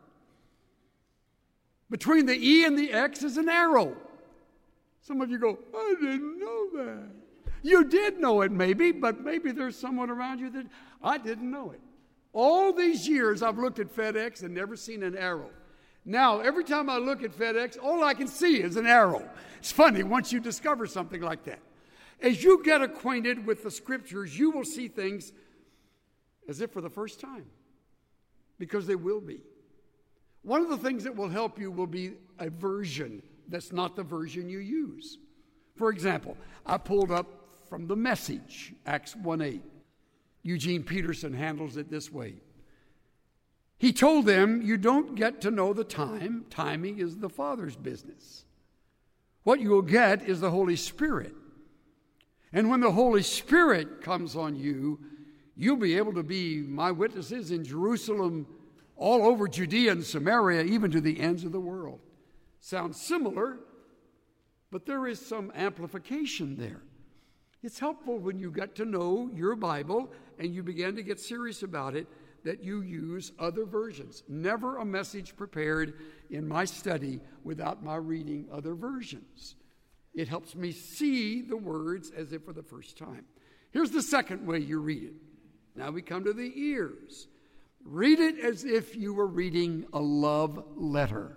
Between the E and the X is an arrow. Some of you go, I didn't know that. You did know it maybe, but maybe there's someone around you that, I didn't know it. All these years I've looked at FedEx and never seen an arrow. Now, every time I look at FedEx, all I can see is an arrow. It's funny once you discover something like that. As you get acquainted with the Scriptures, you will see things as if for the first time, because they will be. One of the things that will help you will be a version that's not the version you use. For example, I pulled up from the Message, Acts one eight. Eugene Peterson handles it this way. He told them, you don't get to know the time. Timing is the Father's business. What you will get is the Holy Spirit. And when the Holy Spirit comes on you, you'll be able to be my witnesses in Jerusalem, all over Judea and Samaria, even to the ends of the world. Sounds similar, but there is some amplification there. It's helpful when you get to know your Bible and you begin to get serious about it that you use other versions. Never a message prepared in my study without my reading other versions. It helps me see the words as if for the first time. Here's the second way you read it. Now we come to the ears. Read it as if you were reading a love letter.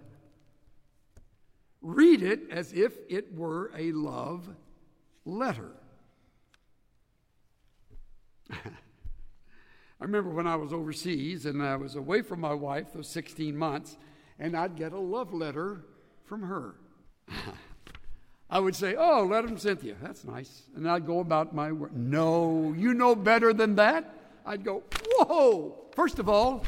Read it as if it were a love letter. I remember when I was overseas and I was away from my wife those sixteen months, and I'd get a love letter from her. I would say, oh, letter from Cynthia. That's nice. And I'd go about my work. No, you know better than that. I'd go, whoa. First of all,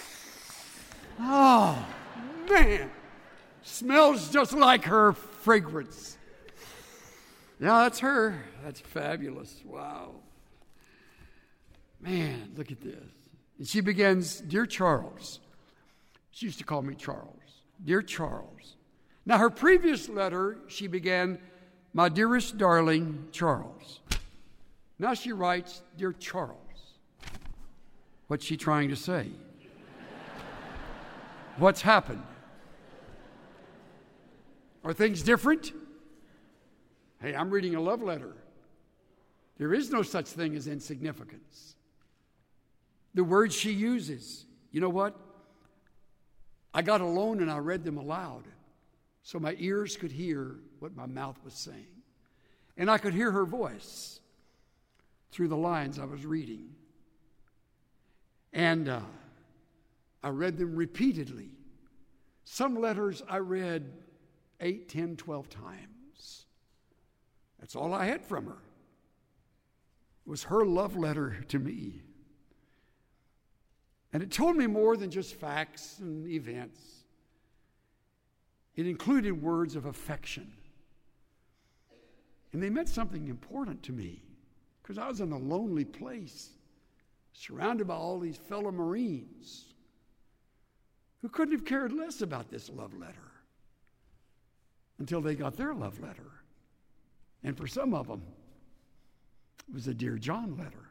oh, man. Smells just like her fragrance. Yeah, that's her. That's fabulous. Wow. Man, look at this. And she begins, Dear Charles. She used to call me Charles. Dear Charles. Now, her previous letter, she began, My dearest darling Charles. Now she writes, Dear Charles. What's she trying to say? What's happened? Are things different? Hey, I'm reading a love letter. There is no such thing as insignificance. The words she uses, you know what? I got alone and I read them aloud so my ears could hear what my mouth was saying. And I could hear her voice through the lines I was reading. And uh, I read them repeatedly. Some letters I read eight, ten, twelve times. That's all I had from her. was her love letter to me. And it told me more than just facts and events. It included words of affection. And they meant something important to me, because I was in a lonely place, surrounded by all these fellow Marines who couldn't have cared less about this love letter until they got their love letter. And for some of them, it was a Dear John letter,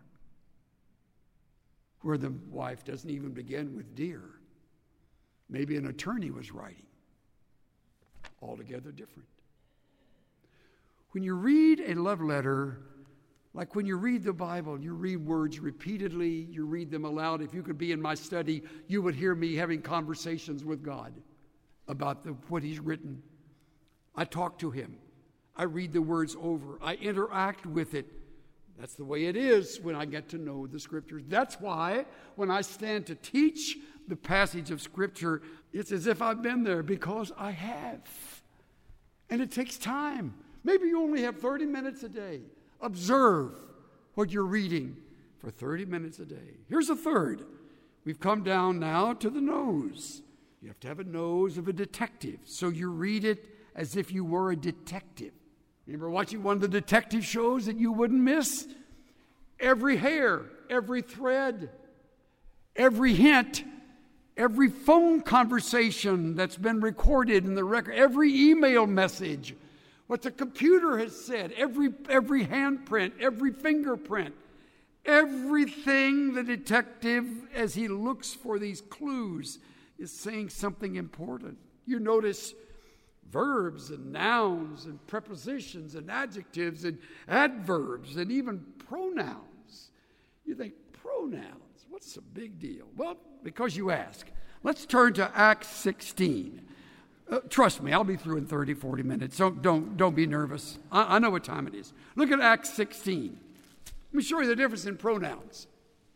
where the wife doesn't even begin with dear. Maybe an attorney was writing. Altogether different. When you read a love letter, like when you read the Bible, you read words repeatedly, you read them aloud. If you could be in my study, you would hear me having conversations with God about the, what he's written. I talk to him. I read the words over. I interact with it. That's the way it is when I get to know the Scriptures. That's why when I stand to teach the passage of Scripture, it's as if I've been there, because I have. And it takes time. Maybe you only have thirty minutes a day. Observe what you're reading for thirty minutes a day. Here's a third. We've come down now to the nose. You have to have a nose of a detective. So you read it as if you were a detective. Remember watching one of the detective shows that you wouldn't miss? Every hair, every thread, every hint, every phone conversation that's been recorded in the record, every email message, what the computer has said, every, every handprint, every fingerprint, everything the detective, as he looks for these clues, is saying something important. You notice verbs and nouns and prepositions and adjectives and adverbs and even pronouns. You think, pronouns, what's the big deal? Well, because you ask. Let's turn to Acts sixteen. Uh, trust me, I'll be through in thirty, forty minutes. Don't, don't, don't be nervous. I, I know what time it is. Look at Acts sixteen. Let me show you the difference in pronouns.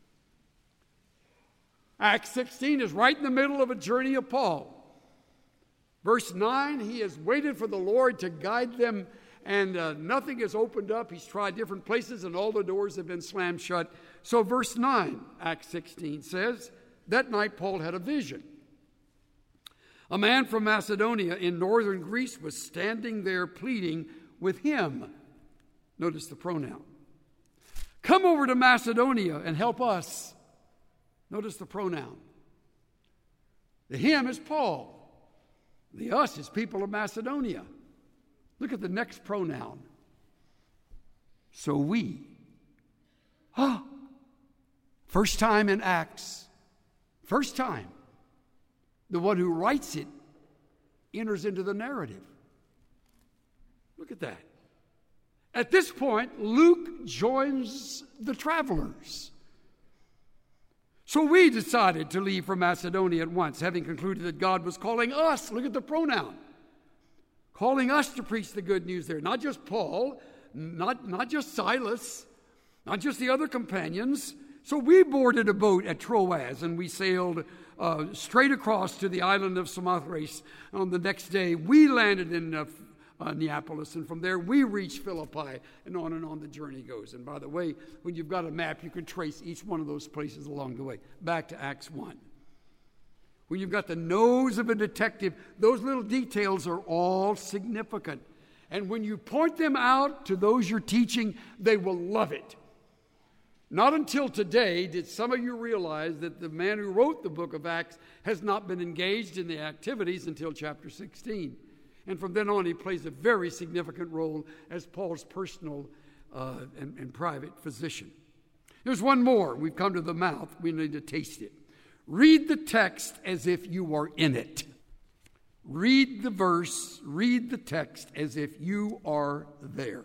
Acts sixteen is right in the middle of a journey of Paul. Verse nine, he has waited for the Lord to guide them, and uh, nothing has opened up. He's tried different places, and all the doors have been slammed shut. So verse nine, Acts sixteen says, that night Paul had a vision. A man from Macedonia in northern Greece was standing there pleading with him. Notice the pronoun. Come over to Macedonia and help us. Notice the pronoun. The him is Paul. The us is people of Macedonia. Look at the next pronoun. So we. Oh, first time in Acts. First time. The one who writes it enters into the narrative. Look at that. At this point, Luke joins the travelers. So we decided to leave for Macedonia at once, having concluded that God was calling us, look at the pronoun, calling us to preach the good news there. Not just Paul, not, not just Silas, not just the other companions. So we boarded a boat at Troas and we sailed uh, straight across to the island of Samothrace. On the next day, we landed in uh, Uh, Neapolis, and from there we reach Philippi, and on and on the journey goes. And by the way, when you've got a map, you can trace each one of those places along the way. Back to Acts one. When you've got the nose of a detective, those little details are all significant. And when you point them out to those you're teaching, they will love it. Not until today did some of you realize that the man who wrote the book of Acts has not been engaged in the activities until chapter sixteen. And from then on, he plays a very significant role as Paul's personal uh, and, and private physician. There's one more. We've come to the mouth. We need to taste it. Read the text as if you are in it. Read the verse, read the text as if you are there.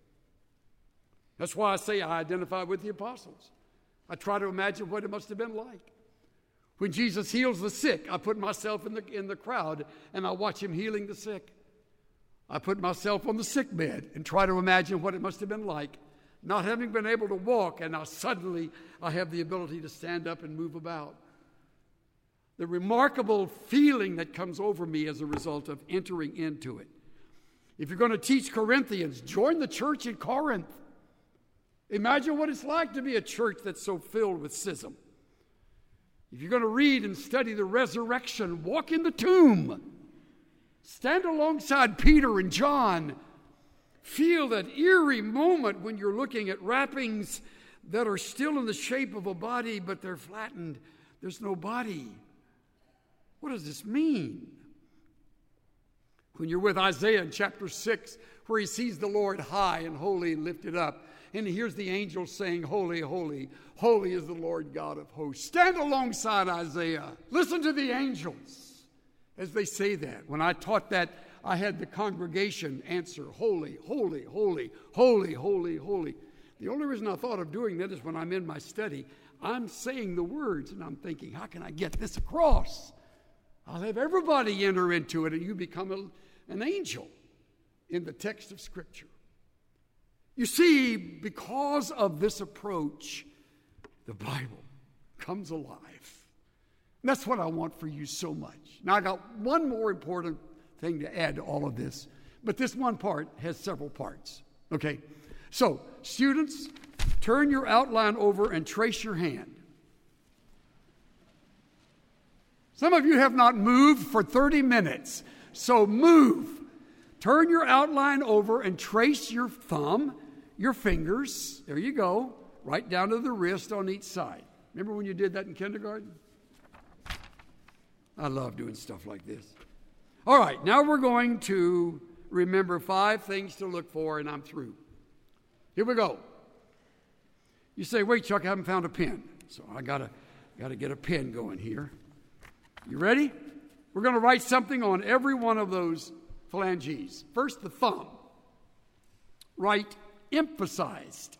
That's why I say I identify with the apostles. I try to imagine what it must have been like. When Jesus heals the sick, I put myself in the, in the crowd and I watch him healing the sick. I put myself on the sick bed and try to imagine what it must have been like, not having been able to walk, and now suddenly I have the ability to stand up and move about. The remarkable feeling that comes over me as a result of entering into it. If you're going to teach Corinthians, join the church in Corinth. Imagine what it's like to be a church that's so filled with schism. If you're going to read and study the resurrection, walk in the tomb. Stand alongside Peter and John. Feel that eerie moment when you're looking at wrappings that are still in the shape of a body, but they're flattened. There's no body. What does this mean? When you're with Isaiah in chapter six, where he sees the Lord high and holy and lifted up, and he hears the angels saying, "Holy, holy, holy is the Lord God of hosts." Stand alongside Isaiah. Listen to the angels as they say that. When I taught that, I had the congregation answer, "Holy, holy, holy, holy, holy, holy." The only reason I thought of doing that is when I'm in my study, I'm saying the words and I'm thinking, how can I get this across? I'll have everybody enter into it and you become a, an angel in the text of Scripture. You see, because of this approach, the Bible comes alive. And that's what I want for you so much. Now, I got one more important thing to add to all of this, but this one part has several parts. Okay? So, students, turn your outline over and trace your hand. Some of you have not moved for thirty minutes, so move. Turn your outline over and trace your thumb, your fingers, there you go, right down to the wrist on each side. Remember when you did that in kindergarten? I love doing stuff like this. All right, now we're going to remember five things to look for, and I'm through. Here we go. You say, "Wait, Chuck, I haven't found a pen." So I gotta, gotta get a pen going here. You ready? We're going to write something on every one of those phalanges. First, the thumb. Write emphasized.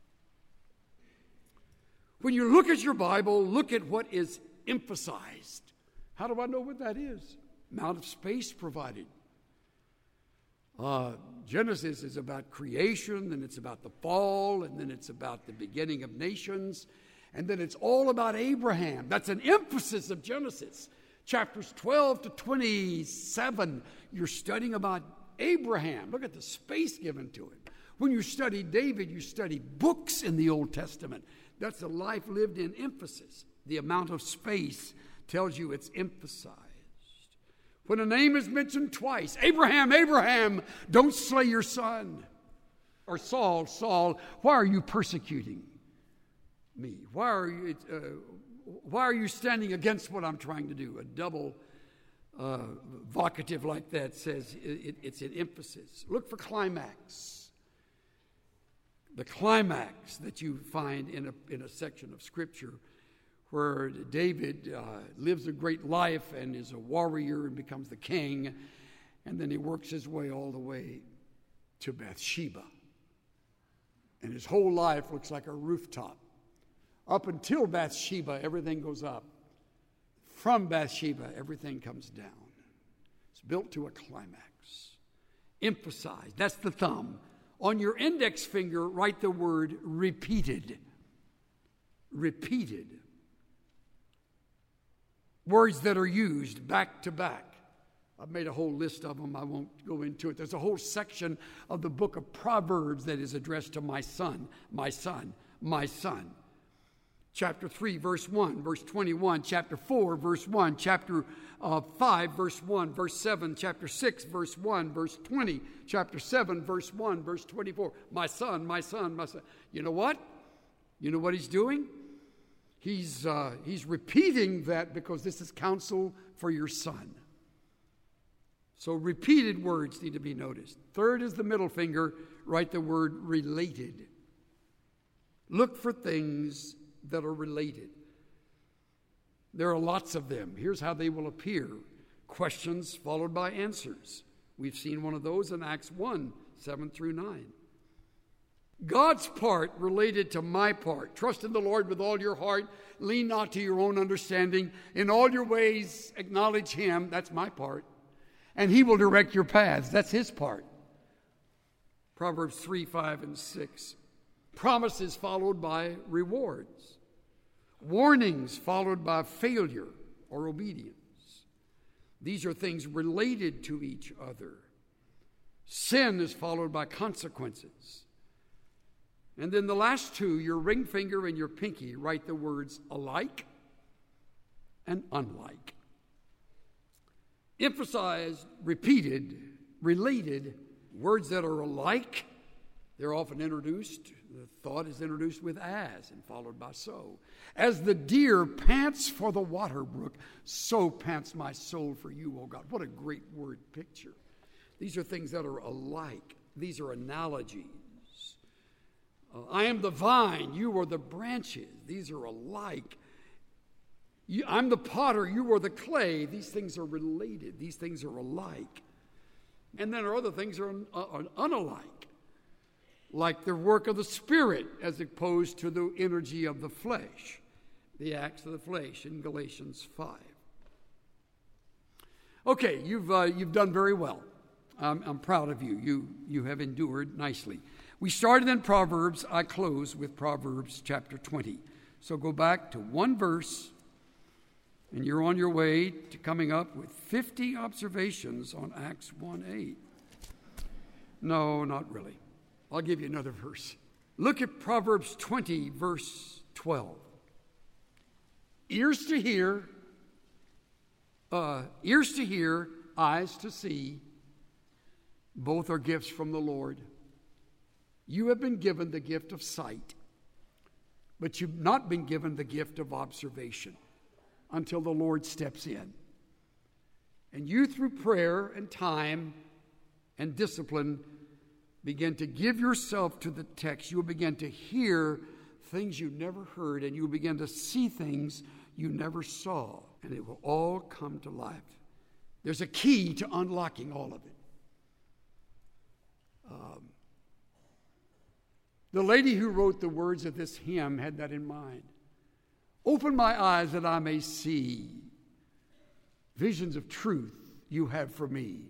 When you look at your Bible, look at what is emphasized. How do I know what that is? Amount of space provided. Uh, Genesis is about creation, then it's about the fall, and then it's about the beginning of nations, and then it's all about Abraham. That's an emphasis of Genesis. Chapters twelve to twenty-seven, you're studying about Abraham. Look at the space given to him. When you study David, you study books in the Old Testament. That's a life lived in emphasis. The amount of space tells you it's emphasized. When a name is mentioned twice, Abraham, Abraham, don't slay your son. Or Saul, Saul, why are you persecuting me? Why are you, uh, why are you standing against what I'm trying to do? A double uh, vocative like that says it, it's an emphasis. Look for climax. The climax that you find in a, in a section of Scripture where David uh, lives a great life and is a warrior and becomes the king, and then he works his way all the way to Bathsheba. And his whole life looks like a rooftop. Up until Bathsheba, everything goes up. From Bathsheba, everything comes down. It's built to a climax. Emphasize. That's the thumb. On your index finger, write the word repeated. Repeated. Words that are used back to back. I've made a whole list of them. I won't go into it. There's a whole section of the book of Proverbs that is addressed to my son, my son, my son. Chapter three, verse one, verse twenty-one. Chapter four, verse one. Chapter uh, five, verse one. Verse seven. Chapter six, verse one. Verse twenty. Chapter seven, verse one. Verse twenty-four. My son, my son, my son. You know what? You know what he's doing? He's, uh, he's repeating that because this is counsel for your son. So repeated words need to be noticed. Third is the middle finger. Write the word related. Look for things that are related. There are lots of them. Here's how they will appear. Questions followed by answers. We've seen one of those in Acts one, seven through nine. God's part related to my part. Trust in the Lord with all your heart. Lean not to your own understanding. In all your ways, acknowledge Him. That's my part. And He will direct your paths. That's His part. Proverbs three, five, and six. Promises followed by rewards. Warnings followed by failure or obedience. These are things related to each other. Sin is followed by consequences. And then the last two, your ring finger and your pinky, write the words alike and unlike. Emphasized, repeated, related, words that are alike, they're often introduced. The thought is introduced with as and followed by so. As the deer pants for the water brook, so pants my soul for you, O God. What a great word picture. These are things that are alike. These are analogies. Uh, I am the vine, you are the branches. These are alike. You, I'm the potter, you are the clay. These things are related. These things are alike. And then other things are, un, are unalike, like the work of the Spirit as opposed to the energy of the flesh, the acts of the flesh in Galatians five. Okay, you've, uh, you've done very well. I'm, I'm proud of you. You. You have endured nicely. We started in Proverbs. I close with Proverbs chapter twenty. So go back to one verse, and you're on your way to coming up with fifty observations on Acts one eight. No, not really. I'll give you another verse. Look at Proverbs twenty, verse twelve. Ears to hear, uh, ears to hear, eyes to see, both are gifts from the Lord. You have been given the gift of sight, but you've not been given the gift of observation until the Lord steps in. And you, through prayer and time and discipline, begin to give yourself to the text. You'll begin to hear things you never heard, and you'll begin to see things you never saw, and it will all come to life. There's a key to unlocking all of it. Um, the lady who wrote the words of this hymn had that in mind. Open my eyes that I may see visions of truth you have for me.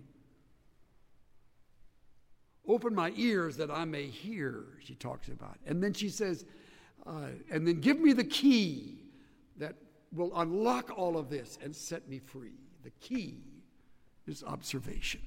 Open my ears that I may hear, she talks about. And then she says, uh, and then give me the key that will unlock all of this and set me free. The key is observation.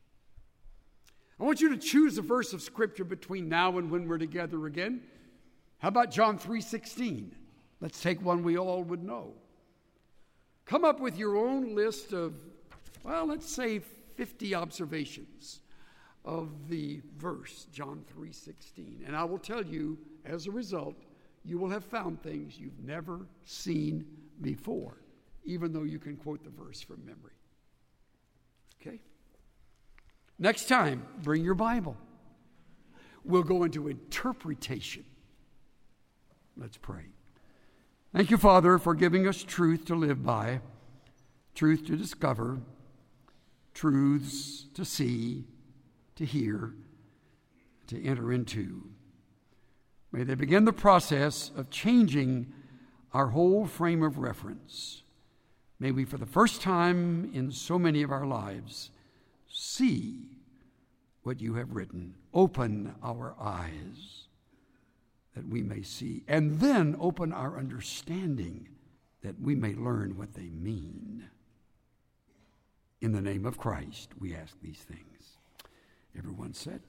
I want you to choose a verse of Scripture between now and when we're together again. How about John three sixteen? Let's take one we all would know. Come up with your own list of, well, let's say fifty observations of the verse, John three sixteen. And I will tell you, as a result, you will have found things you've never seen before, even though you can quote the verse from memory. Okay? Next time, bring your Bible. We'll go into interpretation. Let's pray. Thank you, Father, for giving us truth to live by, truth to discover, truths to see, to hear, to enter into. May they begin the process of changing our whole frame of reference. May we, for the first time in so many of our lives, see what you have written. Open our eyes that we may see, and then open our understanding that we may learn what they mean. In the name of Christ, we ask these things. Everyone said,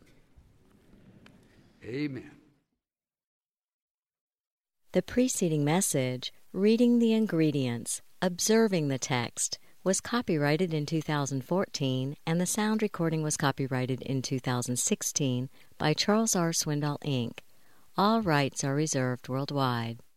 amen. The preceding message, Reading the Ingredients, Observing the Text, was copyrighted in two thousand fourteen, and the sound recording was copyrighted in two thousand sixteen by Charles R. Swindoll, Incorporated. All rights are reserved worldwide.